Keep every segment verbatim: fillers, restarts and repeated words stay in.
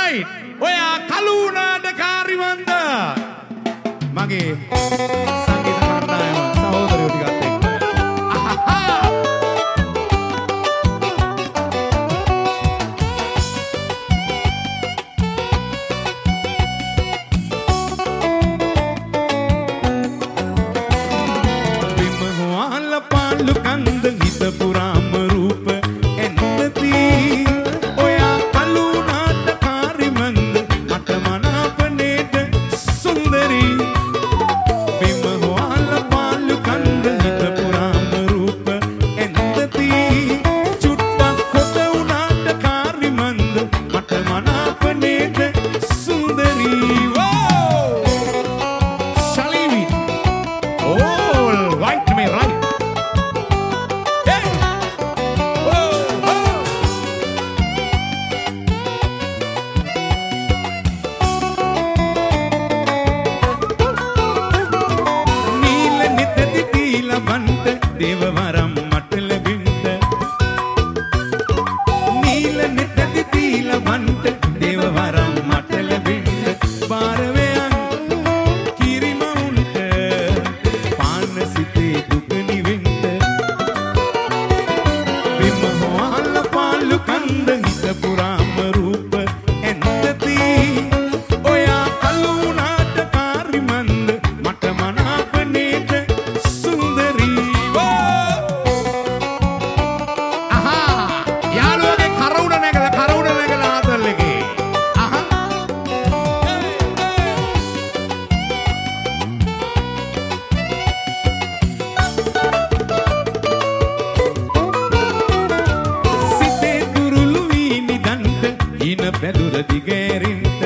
right. ඔයා කලුණාට කාරිවන්ද? මගේ සංගීත කණ්ඩායම සහෝදරයෝ ටිකත් එක්ක. අහහා. බිම්මහොාල පාලු කන්ද හිත පුරාම රූප එන්නති. ඔයා කලුණාට කාරිවන්ද මට මනාප නේද සුන්දරී. බිම්මහොාල පාලු කන්ද හිත පුරාම රූප එන්නති. චුට්ටක් කොට උනාට කාරිවන්ද මට මනාප නේද සුන්දරී. වෝ ශලීවි all right me right. දේවවරම් මට ලැබෙන්න නීල නෙතදි දීලවන්ත දේවවරම් මට ලැබෙන්න බාරවයන් කිරිමවුන්ට පාන සිතේ දුක නිවෙන්න. බිම්මහොාල පාලු කන්ද හිත පුරාම රූප එන්නති. ඔයා කලුණාට කාරිමන්ද මට මනාප නේද සුන්දරී. පැදුර දිගෑරින්ට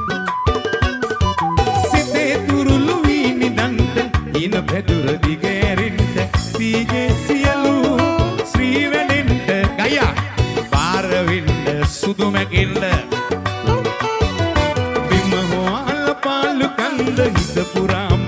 සිතේ තුරුළු වී නිදන්ට ඉන පැදුර දිගෑරින්ට දීගේ සියලු ශ්‍රීවැලෙන්ට ගයා පාරවින්ට සුදු මැකිල්ල. බිම්මහොාල පාලු කන්ද හිත පුරාම